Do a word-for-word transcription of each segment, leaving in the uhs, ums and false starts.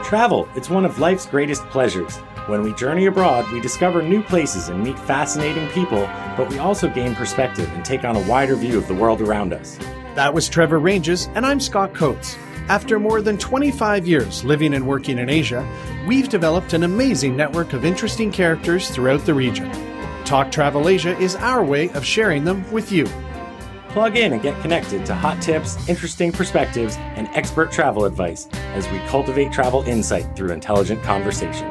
Travel, it's one of life's greatest pleasures. When we journey abroad, we discover new places and meet fascinating people, but we also gain perspective and take on a wider view of the world around us. That was Trevor Ranges, and I'm Scott Coates. After more than twenty-five years living and working in Asia, we've developed an amazing network of interesting characters throughout the region. Talk Travel Asia is our way of sharing them with you. Plug in and get connected to hot tips, interesting perspectives, and expert travel advice as we cultivate travel insight through intelligent conversation.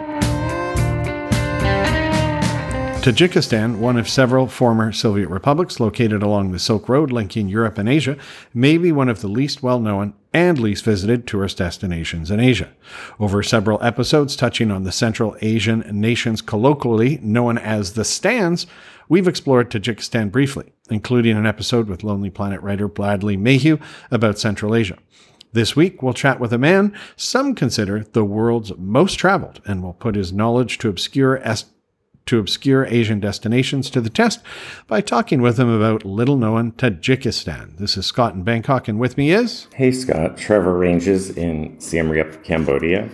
Tajikistan, one of several former Soviet republics located along the Silk Road linking Europe and Asia, may be one of the least well-known and least visited tourist destinations in Asia. Over several episodes touching on the Central Asian nations colloquially known as the Stans, we've explored Tajikistan briefly, including an episode with Lonely Planet writer Bradley Mayhew about Central Asia. This week, we'll chat with a man some consider the world's most traveled, and will put his knowledge to obscure est- to obscure Asian destinations to the test by talking with him about little-known Tajikistan. This is Scott in Bangkok, and with me is... Hey, Scott. Trevor Ranges in Siem Reap, Cambodia.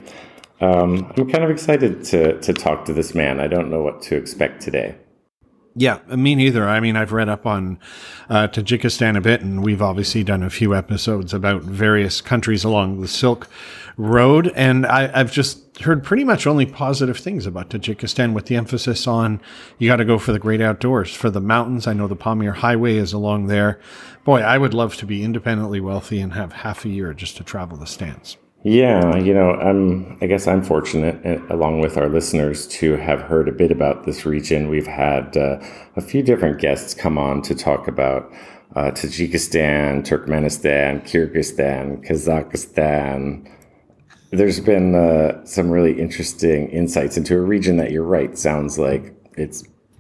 Um, I'm kind of excited to, to talk to this man. I don't know what to expect today. Yeah, me neither. I mean, I've read up on uh, Tajikistan a bit, and we've obviously done a few episodes about various countries along the Silk Road, and I, I've just heard pretty much only positive things about Tajikistan, with the emphasis on you got to go for the great outdoors, for the mountains. I know the Pamir Highway is along there. Boy, I would love to be independently wealthy and have half a year just to travel the Stans. Yeah, you know, I'm, I guess I'm fortunate, along with our listeners, to have heard a bit about this region. We've had uh, a few different guests come on to talk about uh, Tajikistan, Turkmenistan, Kyrgyzstan, Kazakhstan. There's been uh, some really interesting insights into a region that, you're right, sounds like it's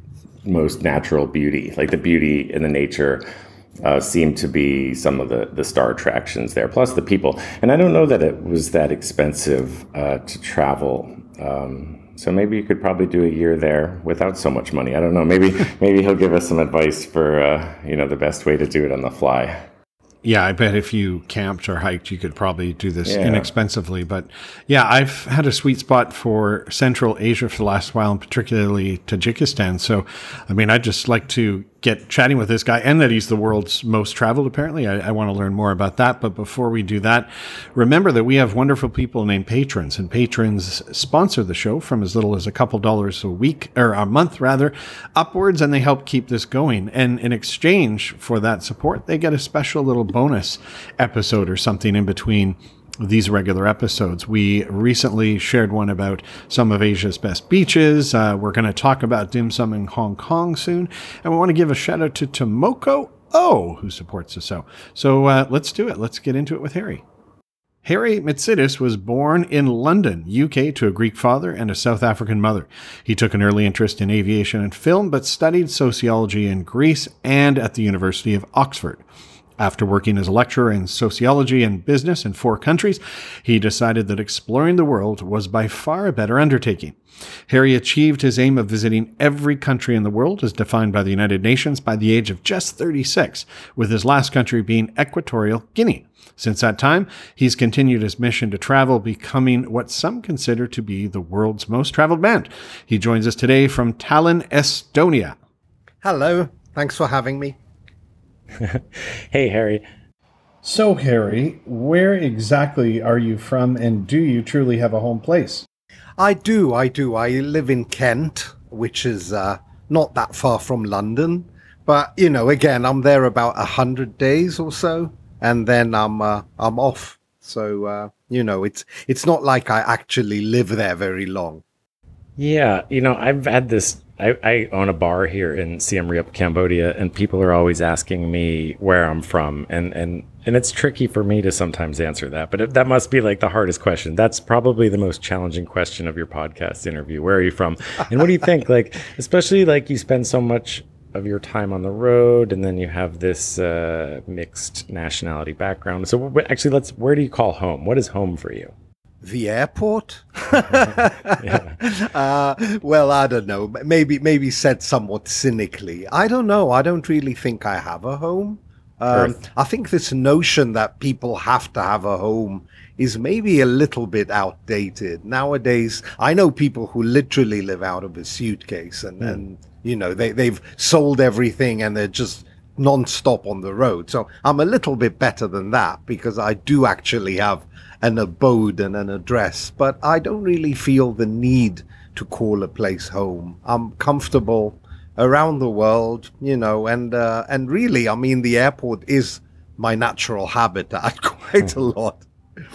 most natural beauty, like the beauty in the nature. Uh, seem to be some of the, the star attractions there, plus the people. And I don't know that it was that expensive uh, to travel. Um, so maybe you could probably do a year there without so much money. I don't know. Maybe maybe he'll give us some advice for uh, you know the best way to do it on the fly. Yeah, I bet if you camped or hiked, you could probably do this yeah. inexpensively. But yeah, I've had a sweet spot for Central Asia for the last while, and particularly Tajikistan. So, I mean, I'd just like to get chatting with this guy, and that he's the world's most traveled, apparently. I, I want to learn more about that. But before we do that, remember that we have wonderful people named patrons, and patrons sponsor the show from as little as a couple dollars a week, or a month rather, upwards, and they help keep this going. And in exchange for that support, they get a special little bonus episode or something in between these regular episodes. We recently shared one about some of Asia's best beaches. Uh, we're going to talk about dim sum in Hong Kong soon. And we want to give a shout out to Tomoko O, who supports the show. So uh, let's do it. Let's get into it with Harry. Harry Mitsidis was born in London, U K, to a Greek father and a South African mother. He took an early interest in aviation and film, but studied sociology in Greece and at the University of Oxford. After working as a lecturer in sociology and business in four countries, he decided that exploring the world was by far a better undertaking. Harry achieved his aim of visiting every country in the world as defined by the United Nations by the age of just thirty-six, with his last country being Equatorial Guinea. Since that time, he's continued his mission to travel, becoming what some consider to be the world's most traveled man. He joins us today from Tallinn, Estonia. Hello. Thanks for having me. Hey, Harry. So, Harry, where exactly are you from, and do you truly have a home place? I do, I do. I live in Kent, which is uh, not that far from London. But, you know, again, I'm there about a hundred days or so, and then I'm uh, I'm off. So, uh, you know, it's it's not like I actually live there very long. Yeah, you know, I've had this, I, I own a bar here in Siem Reap, Cambodia, and people are always asking me where I'm from. And, and, and it's tricky for me to sometimes answer that, but it, that must be like the hardest question. That's probably the most challenging question of your podcast interview. Where are you from? And what do you think? Like, especially like you spend so much of your time on the road, and then you have this uh, mixed nationality background. So w- actually, let's, where do you call home? What is home for you? The airport? yeah. uh, well, I don't know. Maybe, maybe said somewhat cynically. I don't know. I don't really think I have a home. Um, Earth. I think this notion that people have to have a home is maybe a little bit outdated. Nowadays, I know people who literally live out of a suitcase and, Mm. and you know, they, they've sold everything and they're just non-stop on the road. So I'm a little bit better than that because I do actually have an abode and an address, but I don't really feel the need to call a place home. I'm comfortable around the world, you know, and uh, and really, I mean, the airport is my natural habitat quite a lot.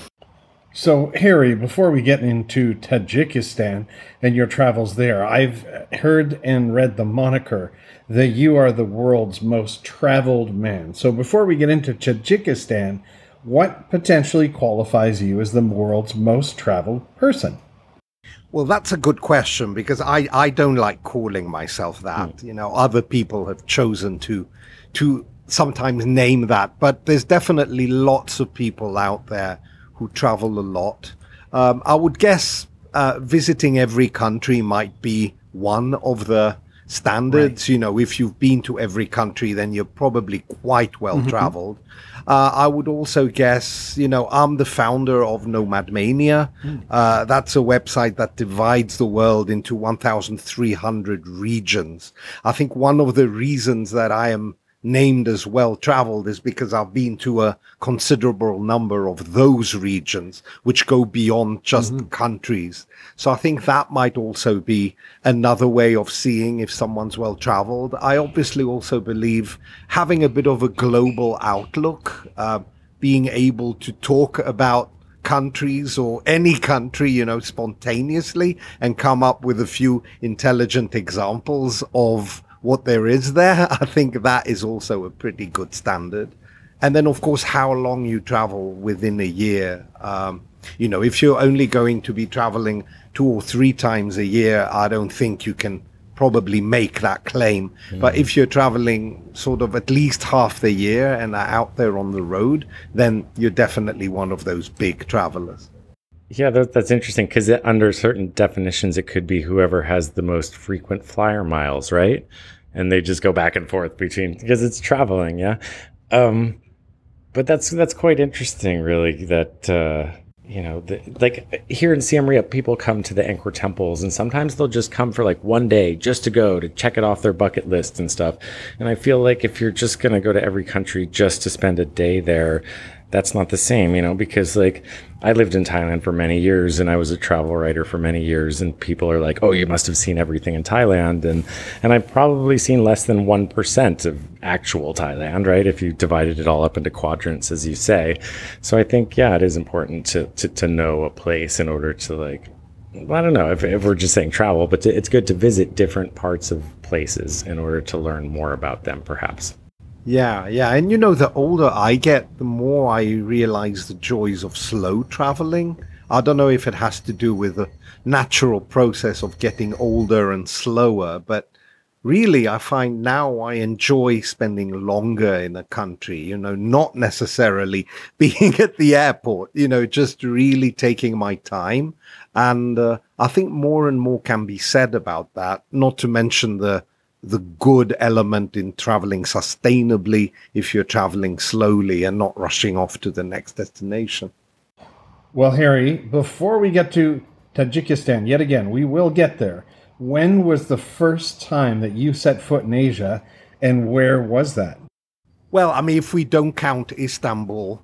So, Harry, before we get into Tajikistan and your travels there, I've heard and read the moniker that you are the world's most traveled man. So, before we get into Tajikistan, what potentially qualifies you as the world's most traveled person? Well, that's a good question because I, I don't like calling myself that. Mm. You know, other people have chosen to to sometimes name that, but there's definitely lots of people out there who travel a lot. Um, I would guess uh, visiting every country might be one of the standards. Right. You know, if you've been to every country, then you're probably quite well mm-hmm. traveled. Uh, I would also guess, you know, I'm the founder of Nomadmania. Mm. Uh, that's a website that divides the world into one thousand three hundred regions. I think one of the reasons that I am named as well traveled is because I've been to a considerable number of those regions, which go beyond just mm-hmm. countries. So I think that might also be another way of seeing if someone's well traveled. I obviously also believe having a bit of a global outlook, uh, being able to talk about countries or any country, you know, spontaneously and come up with a few intelligent examples of what there is there. I think that is also a pretty good standard. And then, of course, how long you travel within a year. Um, you know, if you're only going to be traveling two or three times a year, I don't think you can probably make that claim. Mm. But if you're traveling sort of at least half the year and are out there on the road, then you're definitely one of those big travelers. Yeah, that, that's interesting because under certain definitions, it could be whoever has the most frequent flyer miles, right? And they just go back and forth between because it's traveling, yeah. Um, but that's that's quite interesting, really. That uh, you know, the, like here in Siem Reap, people come to the Angkor temples, and sometimes they'll just come for like one day just to go to check it off their bucket list and stuff. And I feel like if you're just gonna go to every country just to spend a day there, that's not the same, you know, because like I lived in Thailand for many years and I was a travel writer for many years, and people are like, oh, you must have seen everything in Thailand. And, and I've probably seen less than one percent of actual Thailand, right? If you divided it all up into quadrants, as you say. So I think, yeah, it is important to, to, to know a place in order to like, well, I don't know if, if we're just saying travel, but to, it's good to visit different parts of places in order to learn more about them, perhaps. Yeah, yeah. And you know, the older I get, the more I realize the joys of slow traveling. I don't know if it has to do with the natural process of getting older and slower, but really I find now I enjoy spending longer in a country, you know, not necessarily being at the airport, you know, just really taking my time. And uh, I think more and more can be said about that, not to mention the the good element in traveling sustainably if you're traveling slowly and not rushing off to the next destination. Well, Harry, before we get to Tajikistan, yet again, we will get there. When was the first time that you set foot in Asia, and where was that? Well, I mean, if we don't count Istanbul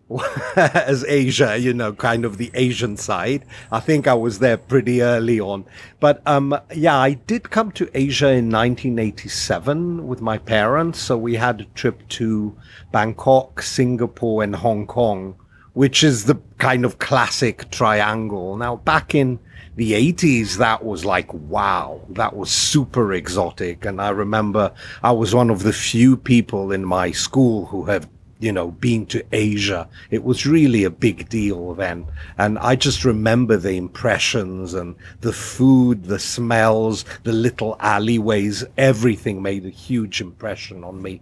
as Asia, you know, kind of the Asian side, I think I was there pretty early on. But um, yeah, I did come to Asia in nineteen eighty-seven with my parents. So we had a trip to Bangkok, Singapore, and Hong Kong, which is the kind of classic triangle. Now, back in the eighties, that was like, wow, that was super exotic. And I remember I was one of the few people in my school who have, you know, been to Asia. It was really a big deal then. And I just remember the impressions and the food, the smells, the little alleyways, everything made a huge impression on me.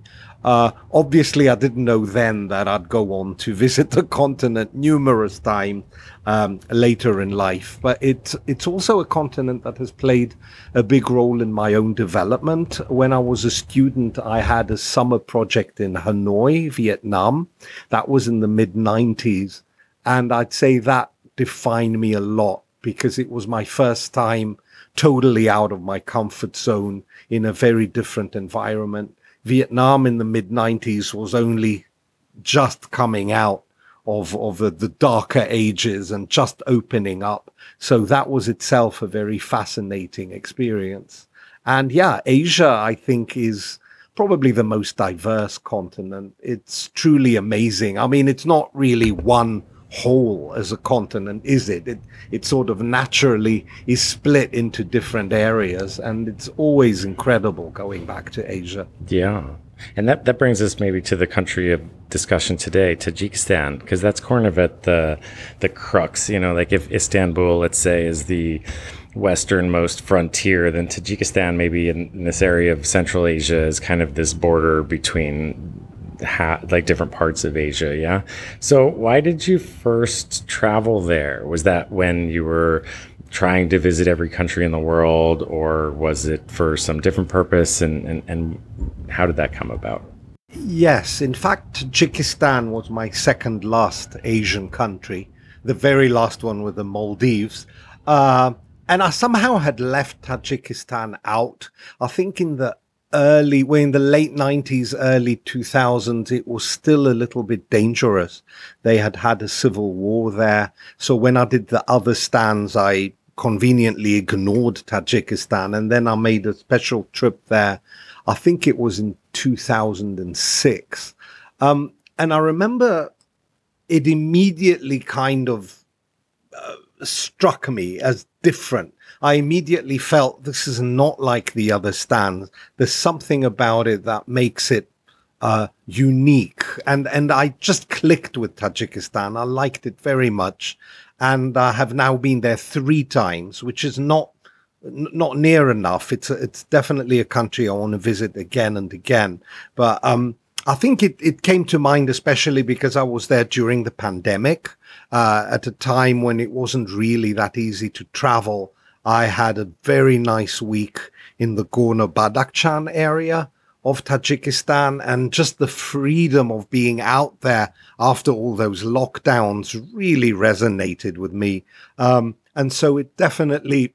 Uh, obviously, I didn't know then that I'd go on to visit the continent numerous times um, later in life. But it's it's also a continent that has played a big role in my own development. When I was a student, I had a summer project in Hanoi, Vietnam. That was in the mid nineties. And I'd say that defined me a lot because it was my first time totally out of my comfort zone in a very different environment. Vietnam in the mid nineties was only just coming out of, of the, the darker ages and just opening up. So that was itself a very fascinating experience. And yeah, Asia, I think, is probably the most diverse continent. It's truly amazing. I mean, it's not really one whole as a continent, is it? It it sort of naturally is split into different areas, and it's always incredible going back to Asia. Yeah. And that, that brings us maybe to the country of discussion today, Tajikistan, because that's kind of at the the crux, you know, like if Istanbul, let's say, is the westernmost frontier, then Tajikistan, maybe in, in this area of Central Asia, is kind of this border between Ha- like different parts of Asia. Yeah. So why did you first travel there? Was that when you were trying to visit every country in the world, or was it for some different purpose? And, and, and how did that come about? Yes. In fact, Tajikistan was my second last Asian country. The very last one was the Maldives. Uh, and I somehow had left Tajikistan out. I think in the early, well, in the late nineties, early two thousands, it was still a little bit dangerous. They had had a civil war there. So when I did the other stands, I conveniently ignored Tajikistan. And then I made a special trip there. I think it was in two thousand six. Um, and I remember it immediately kind of uh, struck me as different. I immediately felt this is not like the other stands. There's something about it that makes it uh, unique. And, and I just clicked with Tajikistan. I liked it very much. And I have now been there three times, which is not not near enough. It's a, it's definitely a country I want to visit again and again. But um, I think it, it came to mind especially because I was there during the pandemic, uh, at a time when it wasn't really that easy to travel. I had a very nice week in the Gorno-Badakhshan area of Tajikistan, and just the freedom of being out there after all those lockdowns really resonated with me. Um, and so it definitely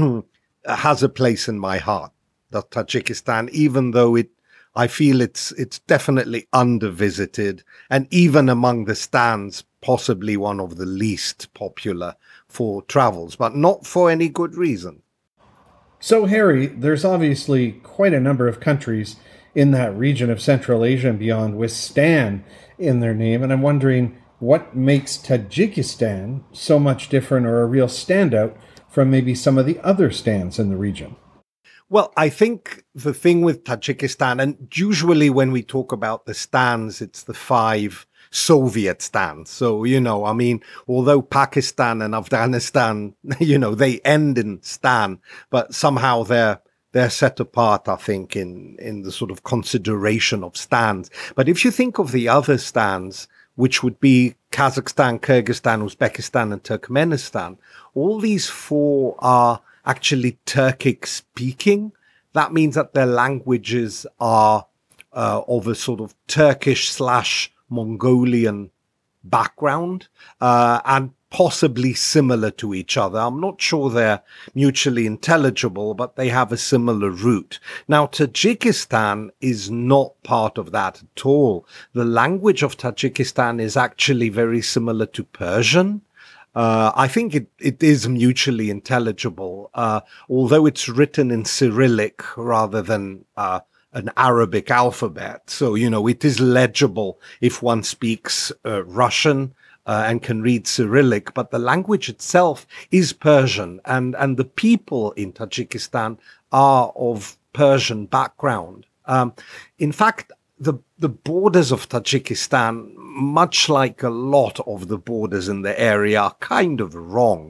has a place in my heart, the Tajikistan, even though it, I feel it's, it's definitely under-visited, and even among the stands, possibly one of the least popular for travels, but not for any good reason. So, Harry, there's obviously quite a number of countries in that region of Central Asia and beyond with Stan in their name, and I'm wondering what makes Tajikistan so much different or a real standout from maybe some of the other stands in the region. Well, I think the thing with Tajikistan, and usually when we talk about the stands, it's the five Soviet stands. So, you know, I mean, although Pakistan and Afghanistan, you know, they end in stan, but somehow they're they're set apart, I think, in, in the sort of consideration of stands. But if you think of the other stands, which would be Kazakhstan, Kyrgyzstan, Uzbekistan, and Turkmenistan, all these four are actually Turkic speaking. That means that their languages are uh, of a sort of Turkish slash Mongolian background, uh, and possibly similar to each other. I'm not sure they're mutually intelligible, but they have a similar root. Now, Tajikistan is not part of that at all. The language of Tajikistan is actually very similar to Persian. Uh, I think it, it is mutually intelligible, uh, although it's written in Cyrillic rather than uh, an Arabic alphabet. So, you know, it is legible if one speaks uh, Russian uh, and can read Cyrillic, but the language itself is Persian, and, and the people in Tajikistan are of Persian background. Um, in fact, the, the borders of Tajikistan, much like a lot of the borders in the area, are kind of wrong.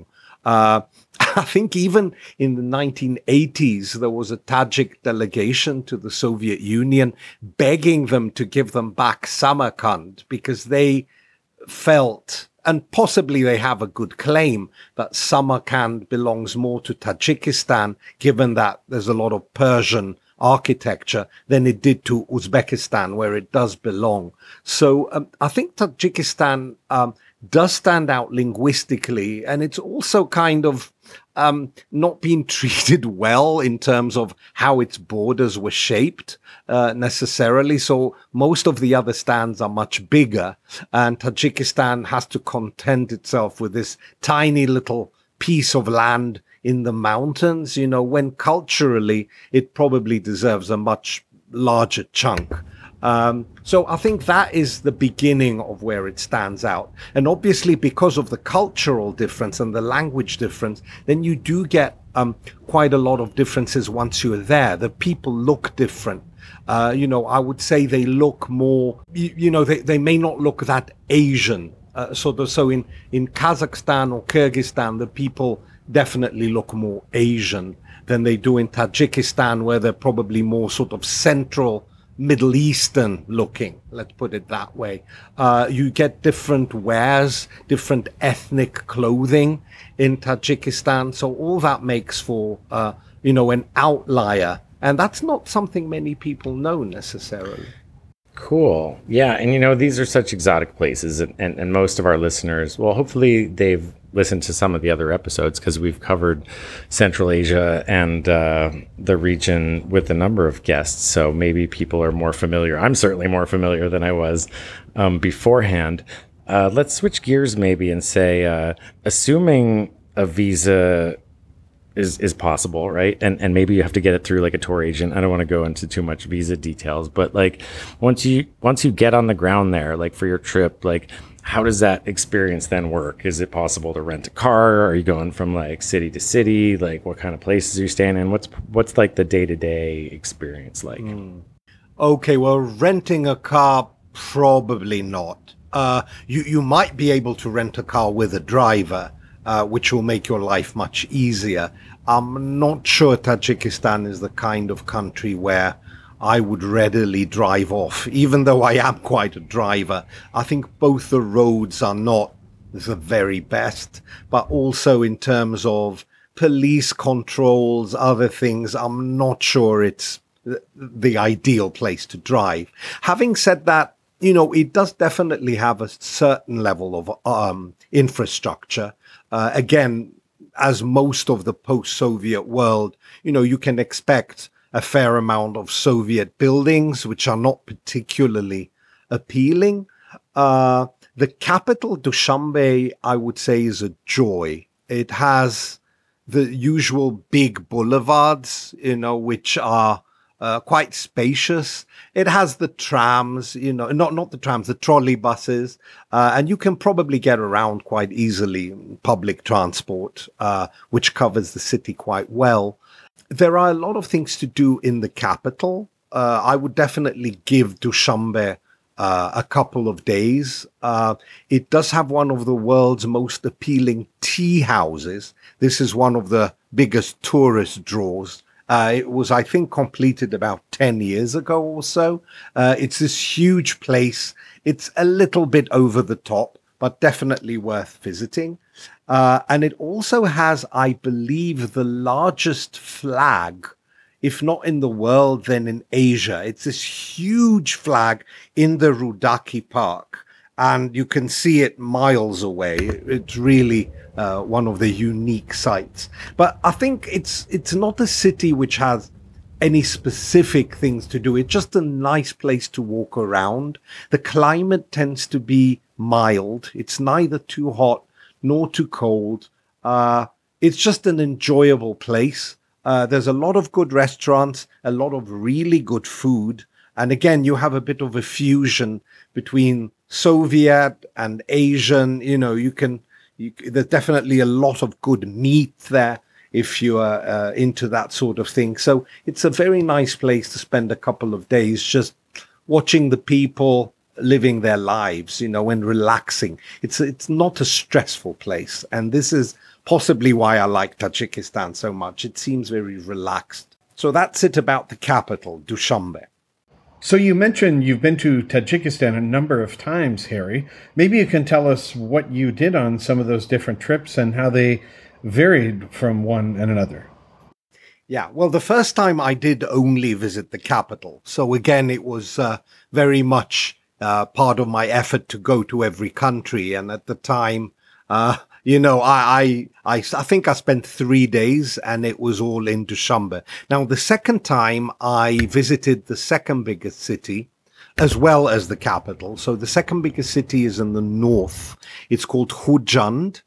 Uh, I think even in the nineteen eighties, there was a Tajik delegation to the Soviet Union begging them to give them back Samarkand because they felt, and possibly they have a good claim, that Samarkand belongs more to Tajikistan, given that there's a lot of Persian architecture, than it did to Uzbekistan, where it does belong. So um, I think Tajikistan um, does stand out linguistically, and it's also kind of um, not being treated well in terms of how its borders were shaped uh, necessarily. So most of the other stands are much bigger, and Tajikistan has to content itself with this tiny little piece of land in the mountains, you know, when culturally it probably deserves a much larger chunk. Um, so I think that is the beginning of where it stands out. And obviously, because of the cultural difference and the language difference, then you do get um, quite a lot of differences once you're there. The people look different. Uh, you know, I would say they look more, you, you know, they, they may not look that Asian. Uh, sort of, so in, in Kazakhstan or Kyrgyzstan, the people definitely look more Asian than they do in Tajikistan, where they're probably more sort of central Middle Eastern looking, let's put it that way. Uh, you get different wares, different ethnic clothing in Tajikistan. So all that makes for, uh, you know, an outlier. And that's not something many people know necessarily. Cool. Yeah. And, you know, these are such exotic places. And, and, and most of our listeners, well, hopefully they've listened to some of the other episodes because we've covered Central Asia and uh, the region with a number of guests. So maybe people are more familiar. I'm certainly more familiar than I was um, beforehand. Uh, let's switch gears maybe and say, uh, assuming a visa is is possible, right? And and maybe you have to get it through like a tour agent. I don't want to go into too much visa details, but like once you once you get on the ground there, like for your trip, like how does that experience then work? Is it possible to rent a car? Are you going from like city to city? Like what kind of places are you staying in? What's what's like the day-to-day experience like? Mm. Okay, well, renting a car, probably not. Uh, you, you might be able to rent a car with a driver, uh, which will make your life much easier. I'm not sure Tajikistan is the kind of country where I would readily drive off, even though I am quite a driver. I think both the roads are not the very best, but also in terms of police controls, other things, I'm not sure it's the ideal place to drive. Having said that, you know, it does definitely have a certain level of um, infrastructure. Uh, again, as most of the post-Soviet world, you know, you can expect a fair amount of Soviet buildings, which are not particularly appealing. Uh, the capital, Dushanbe, I would say, is a joy. It has the usual big boulevards, you know, which are uh, quite spacious. It has the trams, you know, not not the trams, the trolley buses, uh, and you can probably get around quite easily in public transport, uh, which covers the city quite well. There are a lot of things to do in the capital. Uh, I would definitely give Dushanbe uh, a couple of days. Uh, it does have one of the world's most appealing tea houses. This is one of the biggest tourist draws. Uh, it was, I think, completed about ten years ago or so. Uh, it's this huge place. It's a little bit over the top, but definitely worth visiting. Uh, and it also has, I believe, the largest flag, if not in the world, then in Asia. It's this huge flag in the Rudaki Park, and you can see it miles away. It's really uh, one of the unique sites. But I think it's it's not a city which has any specific things to do. It's just a nice place to walk around. The climate tends to be mild. It's neither too hot nor too cold. Uh, it's just an enjoyable place. Uh, there's a lot of good restaurants, a lot of really good food. And again, you have a bit of a fusion between Soviet and Asian. You know, you can, you, there's definitely a lot of good meat there if you are uh, into that sort of thing. So it's a very nice place to spend a couple of days just watching the people, living their lives, you know, and relaxing. It's it's not a stressful place, and this is possibly why I like Tajikistan so much. It seems very relaxed. So that's it about the capital, Dushanbe. So you mentioned you've been to Tajikistan a number of times, Harry. Maybe you can tell us what you did on some of those different trips and how they varied from one and another. Yeah, well, the first time I did only visit the capital. So again, it was uh, very much uh, part of my effort to go to every country. And at the time, uh, you know, I, I, I, I think I spent three days and it was all in Dushanbe. Now, the second time I visited the second biggest city as well as the capital. So the second biggest city is in the north. It's called Khujand.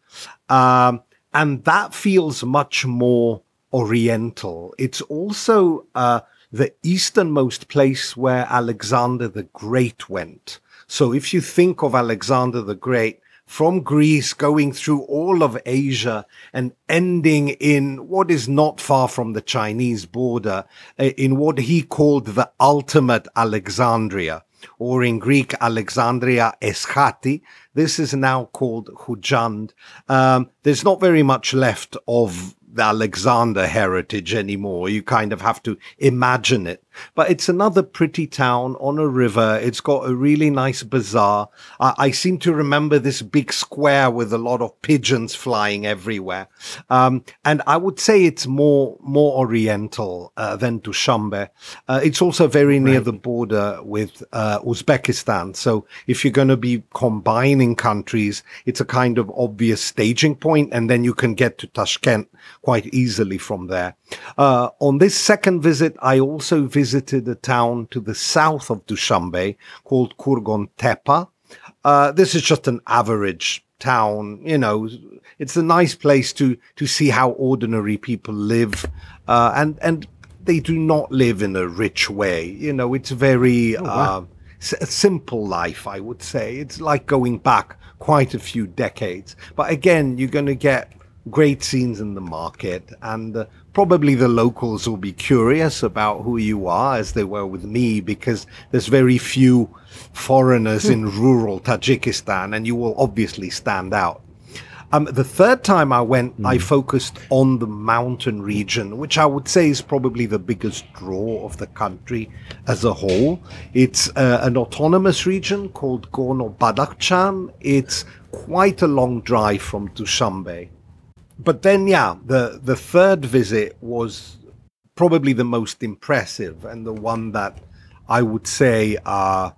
Um, and that feels much more oriental. It's also uh, the easternmost place where Alexander the Great went. So if you think of Alexander the Great from Greece going through all of Asia and ending in what is not far from the Chinese border, in what he called the ultimate Alexandria, or in Greek, Alexandria Eschati. This is now called Khujand. Um, there's not very much left of the Alexander heritage anymore. You kind of have to imagine it. But it's another pretty town on a river. It's got a really nice bazaar. Uh, I seem to remember this big square with a lot of pigeons flying everywhere. Um, and I would say it's more more oriental uh, than Dushanbe. Uh, it's also very near right. the border with uh, Uzbekistan. So if you're going to be combining countries, it's a kind of obvious staging point, and then you can get to Tashkent quite easily from there. Uh, on this second visit, I also visited a town to the south of Dushanbe called Kurgon Tepe. Uh, this is just an average town, you know. It's a nice place to to see how ordinary people live, uh, and and they do not live in a rich way. You know, it's very oh, wow. uh, s- a simple life, I would say. It's like going back quite a few decades. But again, you're going to get great scenes in the market, and uh, probably the locals will be curious about who you are, as they were with me, because there's very few foreigners in rural Tajikistan, and you will obviously stand out. Um, the third time I went, mm. I focused on the mountain region, which I would say is probably the biggest draw of the country as a whole. It's uh, an autonomous region called Gorno Badakhshan. It's quite a long drive from Dushanbe. But then, yeah, the, the third visit was probably the most impressive, and the one that I would say uh,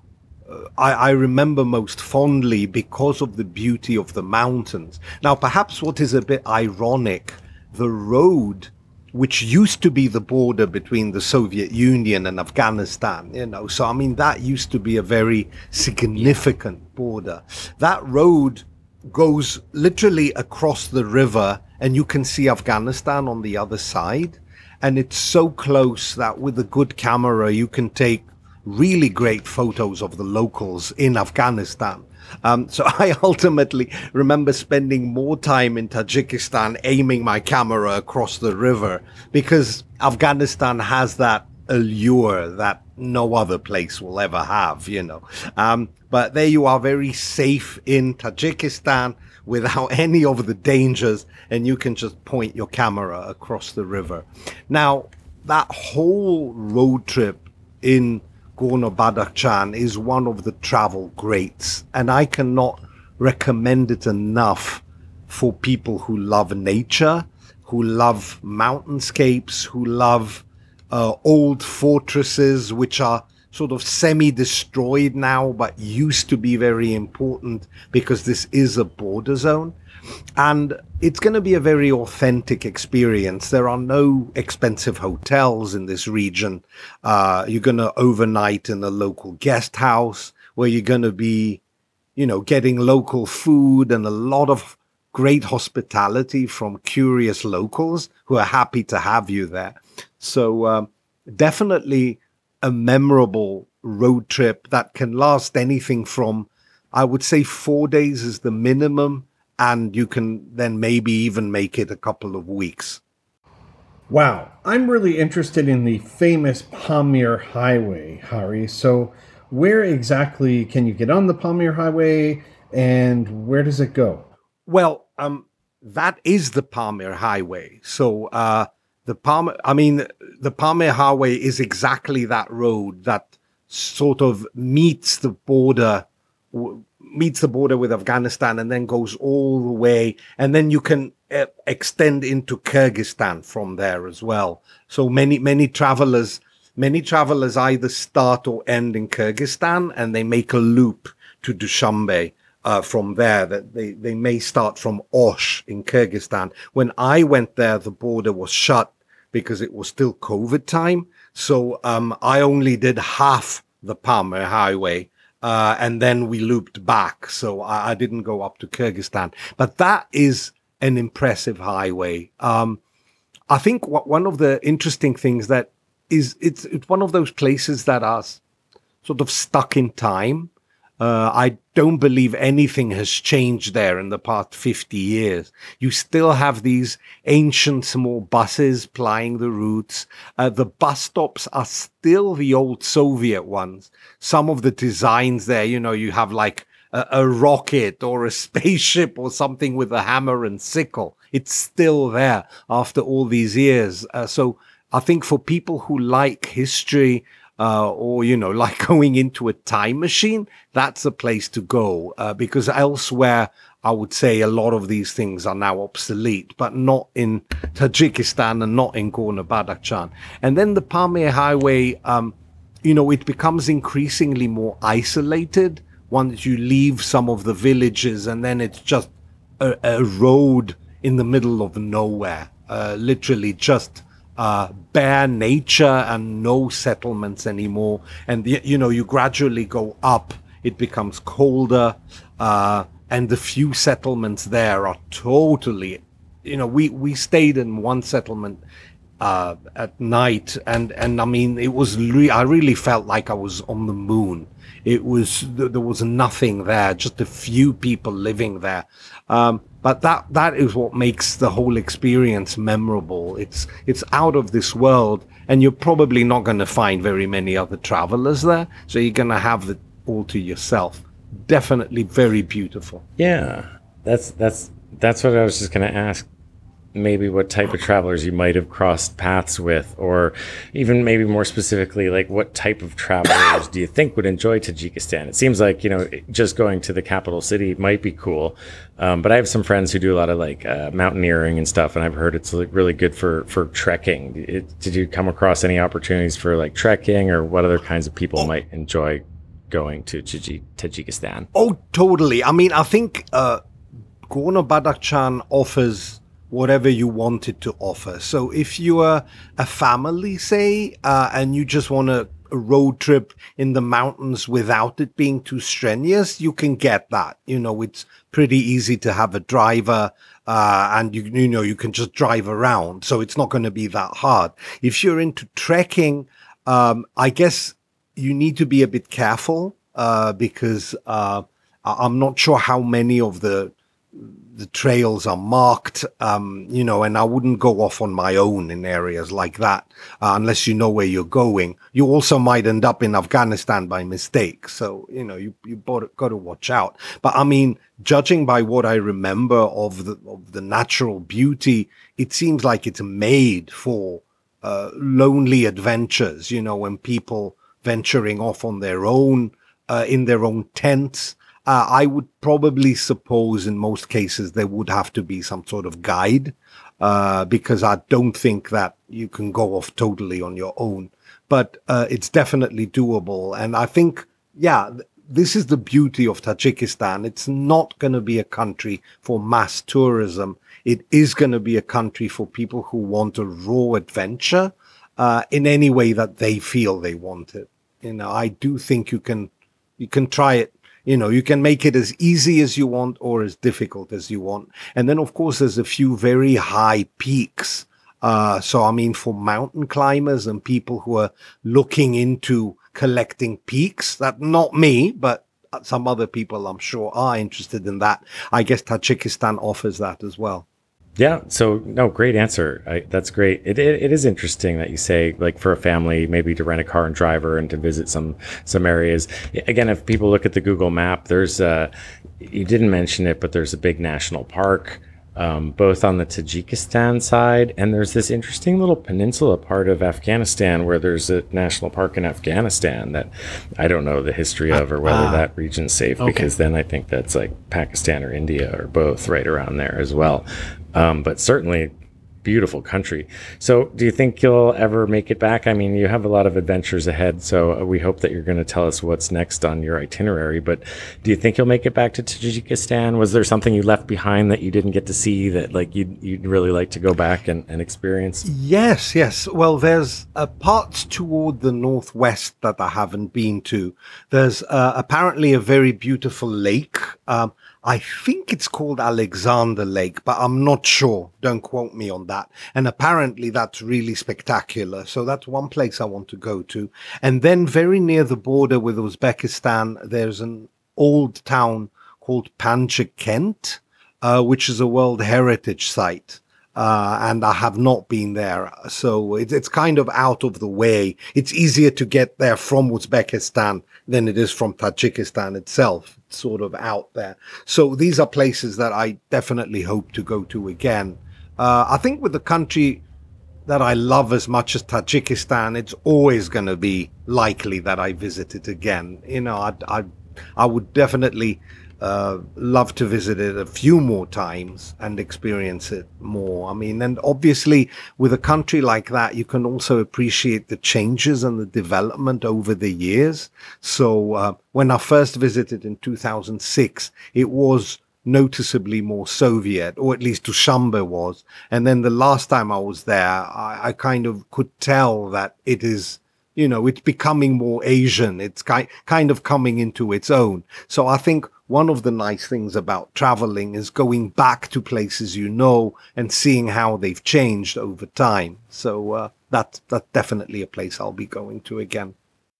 I, I remember most fondly because of the beauty of the mountains. Now, perhaps what is a bit ironic, the road which used to be the border between the Soviet Union and Afghanistan, you know, so I mean, that used to be a very significant yeah. border. That road goes literally across the river, and you can see Afghanistan on the other side. And it's so close that with a good camera, you can take really great photos of the locals in Afghanistan. Um, so I ultimately remember spending more time in Tajikistan aiming my camera across the river, because Afghanistan has that allure that no other place will ever have, you know. Um, but there you are, very safe in Tajikistan without any of the dangers, and you can just point your camera across the river. Now, that whole road trip in Gorno Badakhshan is one of the travel greats, and I cannot recommend it enough for people who love nature, who love mountainscapes, who love uh, old fortresses which are sort of semi-destroyed now, but used to be very important because this is a border zone. And it's going to be a very authentic experience. There are no expensive hotels in this region. Uh, you're going to overnight in a local guest house where you're going to be, you know, getting local food and a lot of great hospitality from curious locals who are happy to have you there. So um, definitely a memorable road trip that can last anything from, I would say, four days is the minimum, and you can then maybe even make it a couple of weeks. Wow. I'm really interested in the famous Pamir Highway, Hari. So where exactly can you get on the Pamir Highway, and where does it go? Well, um, that is the Pamir Highway. So uh, the Pamir, I mean, the Pamir Highway is exactly that road that sort of meets the border, w- meets the border with Afghanistan, and then goes all the way, and then you can uh, extend into Kyrgyzstan from there as well. So many many travelers, many travelers either start or end in Kyrgyzstan, and they make a loop to Dushanbe. Uh, from there, that they, they may start from Osh in Kyrgyzstan. When I went there, the border was shut because it was still COVID time. So um, I only did half the Pamir Highway, uh, and then we looped back. So I, I didn't go up to Kyrgyzstan. But that is an impressive highway. Um, I think what, one of the interesting things that is, it's, it's one of those places that are sort of stuck in time. Uh, I don't believe anything has changed there in the past fifty years. You still have these ancient small buses plying the routes. Uh, the bus stops are still the old Soviet ones. Some of the designs there, you know, you have like a, a rocket or a spaceship or something with a hammer and sickle. It's still there after all these years. Uh, so I think for people who like history, Uh, or, you know, like going into a time machine, that's a place to go. Uh, because elsewhere, I would say a lot of these things are now obsolete, but not in Tajikistan and not in Gorno-Badakhshan. And then the Pamir Highway, um, you know, it becomes increasingly more isolated once you leave some of the villages, and then it's just a, a road in the middle of nowhere, uh, literally just uh, bare nature and no settlements anymore. And, you know, you gradually go up, it becomes colder, uh, and the few settlements there are totally, you know, we, we stayed in one settlement uh, at night, and, and I mean, it was, re- I really felt like I was on the moon. It was, there was nothing there, just a few people living there. Um, but that, that is what makes the whole experience memorable. It's, it's out of this world, and you're probably not going to find very many other travelers there. So you're going to have it all to yourself. Definitely very beautiful. Yeah, that's, that's, that's what I was just going to ask. Maybe what type of travelers you might have crossed paths with, or even maybe more specifically, like what type of travelers do you think would enjoy Tajikistan? It seems like, you know, just going to the capital city might be cool. Um, but I have some friends who do a lot of like uh, mountaineering and stuff, and I've heard it's like really good for, for trekking. It, did you come across any opportunities for like trekking, or what other kinds of people might enjoy going to Tajik- Tajikistan? Oh, totally. I mean, I think uh, Gorno-Badakhshan offers whatever you wanted to offer. So if you're a family, say, uh, and you just want a, a road trip in the mountains without it being too strenuous, you can get that. You know, it's pretty easy to have a driver, uh, and you, you know, you can just drive around. So it's not going to be that hard. If you're into trekking, um, I guess you need to be a bit careful, uh, because, uh, I'm not sure how many of the the trails are marked, um, you know, and I wouldn't go off on my own in areas like that, uh, unless you know where you're going. You also might end up in Afghanistan by mistake. So, you know, you, you got to watch out. But I mean, judging by what I remember of the, of the natural beauty, it seems like it's made for, uh, lonely adventures, you know, when people venturing off on their own, uh, in their own tents. Uh, I would probably suppose in most cases there would have to be some sort of guide, uh, because I don't think that you can go off totally on your own. But uh, it's definitely doable. And I think, yeah, th- this is the beauty of Tajikistan. It's not going to be a country for mass tourism. It is going to be a country for people who want a raw adventure, uh, in any way that they feel they want it. You know, I do think you can, you can try it. You know, you can make it as easy as you want or as difficult as you want. And then, of course, there's a few very high peaks. Uh, so, I mean, for mountain climbers and people who are looking into collecting peaks, that not me, but some other people I'm sure are interested in that. I guess Tajikistan offers that as well. Yeah. So no, great answer. I, that's great. It, it it is interesting that you say like for a family maybe to rent a car and drive her and to visit some some areas. Again, if people look at the Google map, there's uh you didn't mention it, but there's a big national park. Um, both on the Tajikistan side, and there's this interesting little peninsula part of Afghanistan where there's a national park in Afghanistan that I don't know the history of or whether Ah, that region's safe, okay. because then I think that's like Pakistan or India or both right around there as well. Um, but certainly beautiful country. So do you think you'll ever make it back? I mean, you have a lot of adventures ahead, so we hope that you're going to tell us what's next on your itinerary. But do you think you'll make it back to Tajikistan? Was there something you left behind that you didn't get to see that like you'd, you'd really like to go back and, and experience? Yes, yes. Well, there's a part toward the northwest that I haven't been to. There's uh, apparently a very beautiful lake. Um, I think it's called Alexander Lake, but I'm not sure. Don't quote me on that. And apparently that's really spectacular. So that's one place I want to go to. And then very near the border with Uzbekistan, there's an old town called Panjshir, uh, which is a World Heritage Site. Uh, and I have not been there. So it, it's kind of out of the way. It's easier to get there from Uzbekistan than it is from Tajikistan itself. It's sort of out there. So these are places that I definitely hope to go to again. Uh, I think with the country that I love as much as Tajikistan, it's always going to be likely that I visit it again. You know, I, I, I would definitely Uh, love to visit it a few more times and experience it more. I mean, and obviously with a country like that, you can also appreciate the changes and the development over the years. So uh, when I first visited in two thousand six, it was noticeably more Soviet, or at least Dushanbe was. And then the last time I was there, I, I kind of could tell that it is, you know, it's becoming more Asian. It's ki- kind of coming into its own. So I think one of the nice things about traveling is going back to places you know and seeing how they've changed over time. So uh, that's, that's definitely a place I'll be going to again.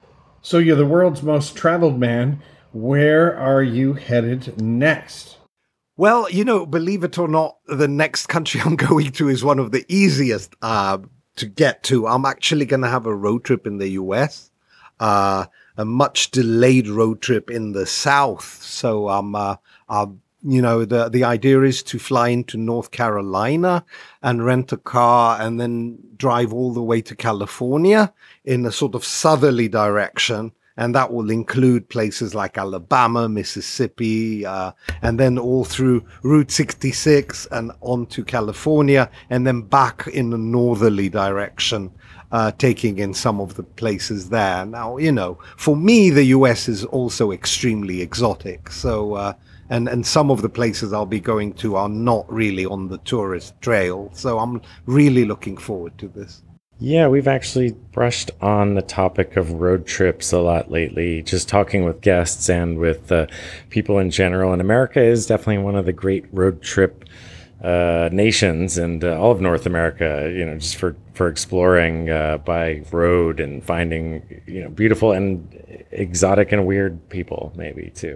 So you're the world's most traveled man. Where are you headed next? Well, you know, believe it or not, the next country I'm going to is one of the easiest uh, to get to. I'm actually going to have a road trip in the U S, uh, a much delayed road trip in the South. So, um, uh, uh, you know, the, the idea is to fly into North Carolina and rent a car and then drive all the way to California in a sort of southerly direction. And that will include places like Alabama, Mississippi, uh, and then all through Route sixty-six and on to California, and then back in a northerly direction, uh, taking in some of the places there. Now, you know, for me, the U S is also extremely exotic. So, uh, and, and some of the places I'll be going to are not really on the tourist trail. So I'm really looking forward to this. Yeah, we've actually brushed on the topic of road trips a lot lately, just talking with guests and with uh, people in general. And America is definitely one of the great road trip uh, nations, and uh, all of North America, you know, just for, for exploring uh, by road and finding, you know, beautiful and exotic and weird people, maybe too.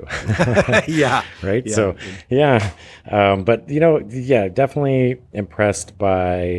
Yeah. Right. Yeah. So, yeah. Um, but, you know, yeah, definitely impressed by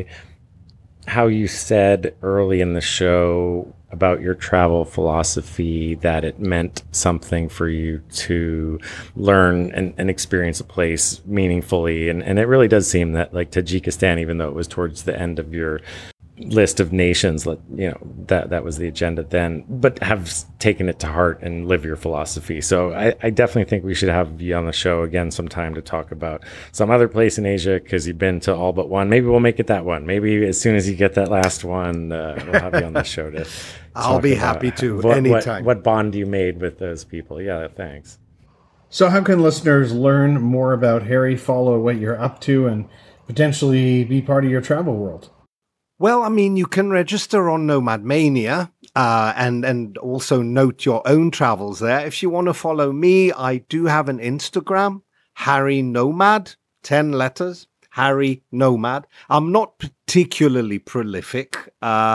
how you said early in the show about your travel philosophy, that it meant something for you to learn and, and experience a place meaningfully. And, and it really does seem that like Tajikistan, even though it was towards the end of your list of nations, you know, that that was the agenda then, but have taken it to heart and live your philosophy. So I, I definitely think we should have you on the show again sometime to talk about some other place in Asia, because you've been to all but one. Maybe we'll make it that one. Maybe as soon as you get that last one, uh, we'll have you on the show to I'll be happy to what, anytime. What, what bond you made with those people. Yeah, thanks. So how can listeners learn more about Harry, follow what you're up to, and potentially be part of your travel world? Well, I mean, you can register on Nomad Mania uh, and, and also note your own travels there. If you want to follow me, I do have an Instagram, Harry Nomad, ten letters, Harry Nomad. I'm not particularly prolific, uh,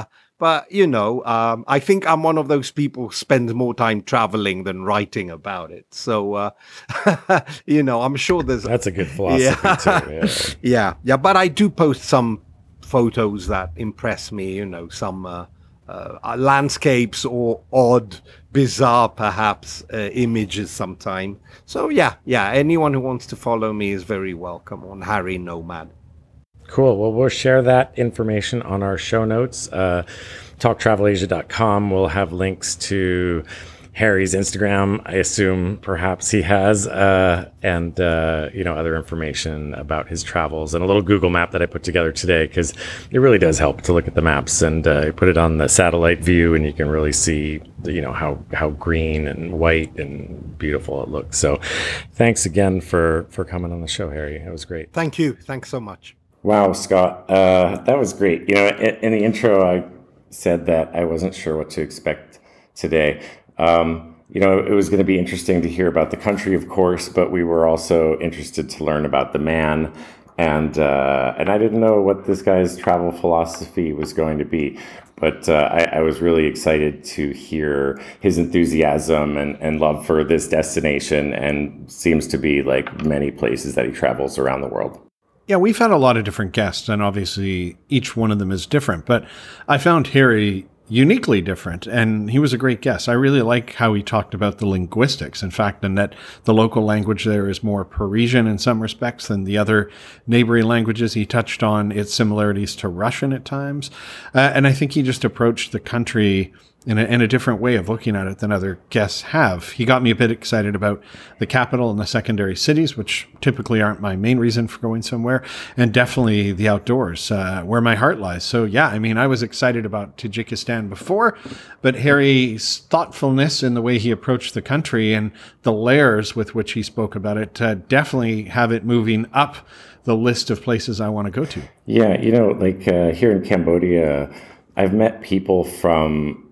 But, you know, um, I think I'm one of those people who spends more time traveling than writing about it. So, uh, you know, I'm sure there's... That's a good philosophy, yeah. too. Yeah. yeah, yeah. But I do post some photos that impress me, you know, some uh, uh, landscapes or odd, bizarre, perhaps, uh, images sometime. So, yeah, yeah. Anyone who wants to follow me is very welcome on Harry Nomad. Cool. Well, we'll share that information on our show notes. Uh, talk travel asia dot com will have links to Harry's Instagram. I assume perhaps he has, uh, and, uh, you know, other information about his travels and a little Google map that I put together today, because it really does help to look at the maps and uh, you put it on the satellite view and you can really see, you know, how, how green and white and beautiful it looks. So thanks again for, for coming on the show, Harry. It was great. Thank you. Thanks so much. Wow, Scott, uh, that was great. You know, in, in the intro, I said that I wasn't sure what to expect today. Um, you know, it was going to be interesting to hear about the country, of course, but we were also interested to learn about the man. And uh, and I didn't know what this guy's travel philosophy was going to be. But uh, I, I was really excited to hear his enthusiasm and, and love for this destination, and seems to be like many places that he travels around the world. Yeah, we've had a lot of different guests, and obviously each one of them is different. But I found Harry uniquely different, and he was a great guest. I really like how he talked about the linguistics. In fact, and that the local language there is more Parisian in some respects than the other neighboring languages. He touched on its similarities to Russian at times. Uh, and I think he just approached the country in a, in a different way of looking at it than other guests have. He got me a bit excited about the capital and the secondary cities, which typically aren't my main reason for going somewhere, and definitely the outdoors, uh, where my heart lies. So yeah, I mean, I was excited about Tajikistan before, but Harry's thoughtfulness in the way he approached the country and the layers with which he spoke about it uh, definitely have it moving up the list of places I want to go to. Yeah, you know, like uh, here in Cambodia, I've met people from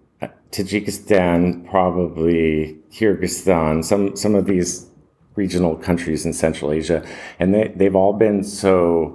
Tajikistan, probably Kyrgyzstan, some some of these regional countries in Central Asia, and they, they've all been so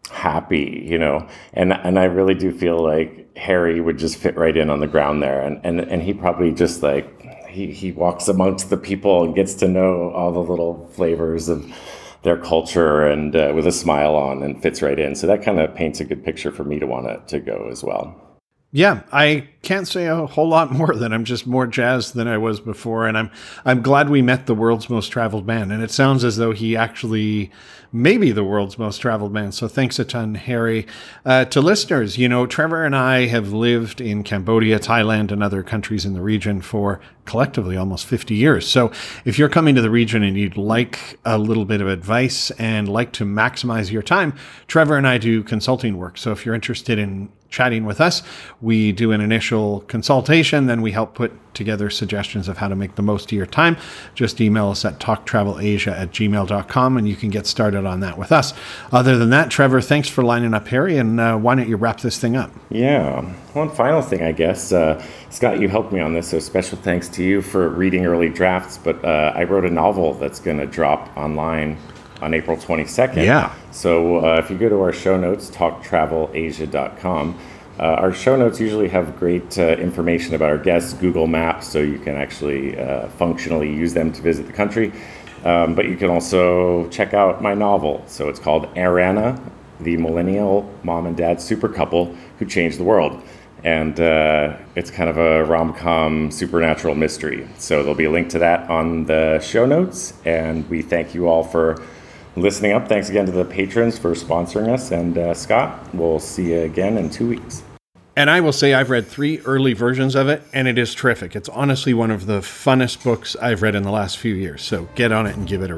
happy, you know, and and I really do feel like Harry would just fit right in on the ground there, and and, and he probably just like, he, he walks amongst the people and gets to know all the little flavors of their culture, and uh, with a smile on, and fits right in. So that kind of paints a good picture for me to want to, to go as well. Yeah, I can't say a whole lot more than I'm just more jazzed than I was before. And I'm I'm glad we met the world's most traveled man. And it sounds as though he actually may be the world's most traveled man. So thanks a ton, Harry. Uh, to listeners, you know, Trevor and I have lived in Cambodia, Thailand, and other countries in the region for collectively almost fifty years. So if you're coming to the region and you'd like a little bit of advice and like to maximize your time, Trevor and I do consulting work. So if you're interested in chatting with us, we do an initial consultation, then we help put together suggestions of how to make the most of your time. Just email us at talk travel asia at gmail dot com and you can get started on that with us. Other than that, Trevor, thanks for lining up Harry, and uh, why don't you wrap this thing up? Yeah, one final thing, I guess. Uh, Scott, you helped me on this, so special thanks to you for reading early drafts, but uh, I wrote a novel that's going to drop online on April twenty-second. Yeah. So uh, if you go to our show notes, talk travel asia dot com, uh, our show notes usually have great uh, information about our guests, Google Maps, so you can actually uh, functionally use them to visit the country. Um, but you can also check out my novel. So it's called Arana, the Millennial Mom and Dad Super Couple Who Changed the World. And uh, it's kind of a rom-com supernatural mystery. So there'll be a link to that on the show notes. And we thank you all for listening up. Thanks again to the patrons for sponsoring us. And uh, Scott, we'll see you again in two weeks. And I will say I've read three early versions of it, and it is terrific. It's honestly one of the funnest books I've read in the last few years. So get on it and give it a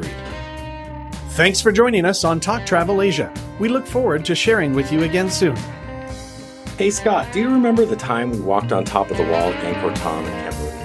read. Thanks for joining us on Talk Travel Asia. We look forward to sharing with you again soon. Hey Scott, do you remember the time we walked on top of the wall at Angkor Thom in Cambodia?